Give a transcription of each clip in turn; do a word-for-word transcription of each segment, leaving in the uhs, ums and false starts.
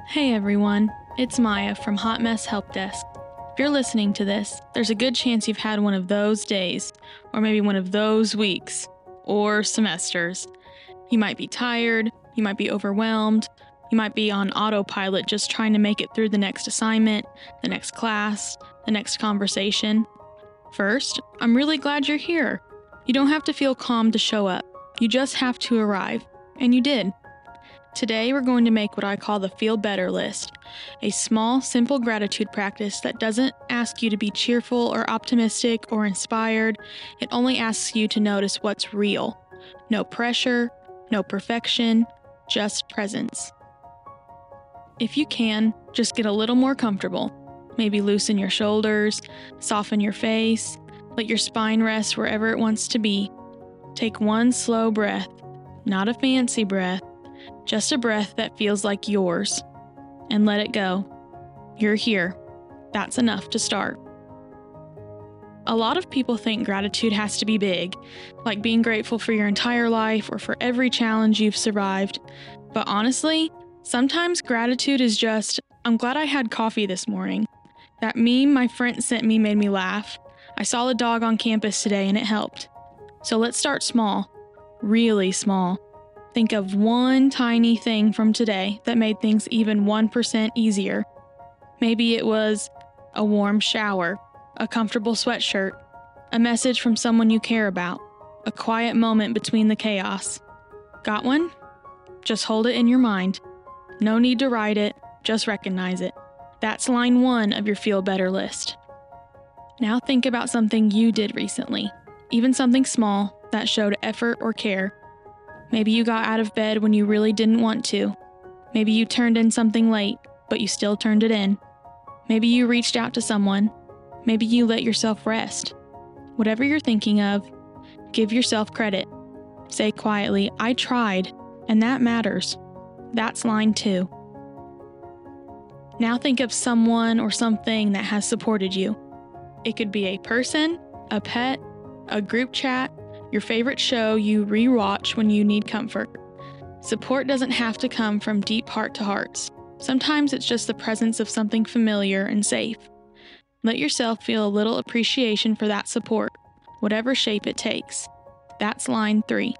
Hey everyone, it's Maya from Hot Mess Help Desk. If you're listening to this, there's a good chance you've had one of those days, or maybe one of those weeks, or semesters. You might be tired, you might be overwhelmed, you might be on autopilot just trying to make it through the next assignment, the next class, the next conversation. First, I'm really glad you're here. You don't have to feel calm to show up. You just have to arrive. And you did. Today, we're going to make what I call the Feel Better list, a small, simple gratitude practice that doesn't ask you to be cheerful or optimistic or inspired. It only asks you to notice what's real. No pressure, no perfection, just presence. If you can, just get a little more comfortable. Maybe loosen your shoulders, soften your face, let your spine rest wherever it wants to be. Take one slow breath, not a fancy breath, just a breath that feels like yours, and let it go. You're here. That's enough to start. A lot of people think gratitude has to be big, like being grateful for your entire life or for every challenge you've survived. But honestly, sometimes gratitude is just, I'm glad I had coffee this morning. That meme my friend sent me made me laugh. I saw a dog on campus today and it helped. So let's start small, really small. Think of one tiny thing from today that made things even one percent easier. Maybe it was a warm shower, a comfortable sweatshirt, a message from someone you care about, a quiet moment between the chaos. Got one? Just hold it in your mind. No need to write it, just recognize it. That's line one of your Feel Better list. Now think about something you did recently, even something small that showed effort or care. Maybe you got out of bed when you really didn't want to. Maybe you turned in something late, but you still turned it in. Maybe you reached out to someone. Maybe you let yourself rest. Whatever you're thinking of, give yourself credit. Say quietly, I tried, and that matters. That's line two. Now think of someone or something that has supported you. It could be a person, a pet, a group chat, your favorite show you rewatch when you need comfort. Support doesn't have to come from deep heart to hearts. Sometimes it's just the presence of something familiar and safe. Let yourself feel a little appreciation for that support, whatever shape it takes. That's line three.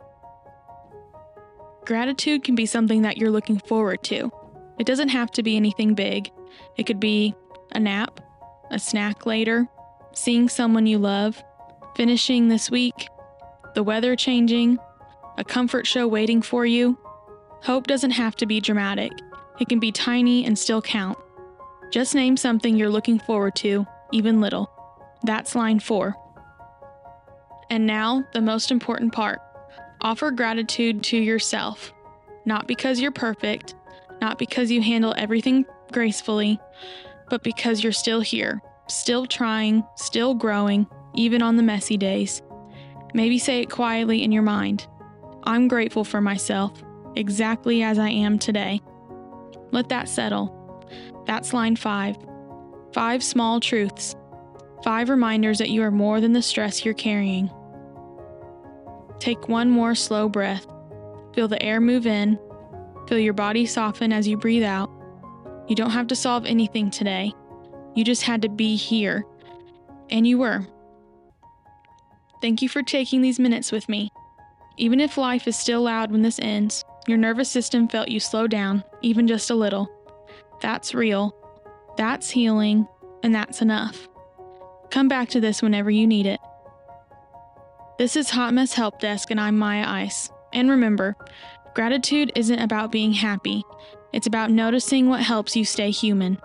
Gratitude can be something that you're looking forward to. It doesn't have to be anything big. It could be a nap, a snack later, seeing someone you love, finishing this week, the weather changing, a comfort show waiting for you. Hope doesn't have to be dramatic. It can be tiny and still count. Just name something you're looking forward to, even little. That's line four. And now, the most important part. Offer gratitude to yourself. Not because you're perfect, not because you handle everything gracefully, but because you're still here, still trying, still growing, even on the messy days. Maybe say it quietly in your mind. I'm grateful for myself, exactly as I am today. Let that settle. That's line five. Five small truths. Five reminders that you are more than the stress you're carrying. Take one more slow breath. Feel the air move in. Feel your body soften as you breathe out. You don't have to solve anything today. You just had to be here. And you were. Thank you for taking these minutes with me. Even if life is still loud when this ends, your nervous system felt you slow down, even just a little. That's real. That's healing. And that's enough. Come back to this whenever you need it. This is Hot Mess Help Desk, and I'm Maya Ice. And remember, gratitude isn't about being happy. It's about noticing what helps you stay human.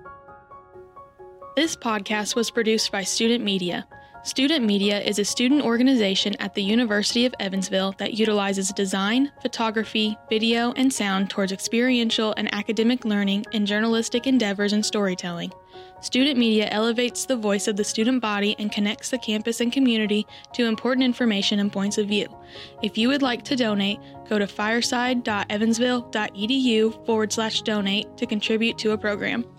This podcast was produced by Student Media. Student Media is a student organization at the University of Evansville that utilizes design, photography, video, and sound towards experiential and academic learning in journalistic endeavors and storytelling. Student Media elevates the voice of the student body and connects the campus and community to important information and points of view. If you would like to donate, go to fireside.evansville.edu forward slash donate to contribute to a program.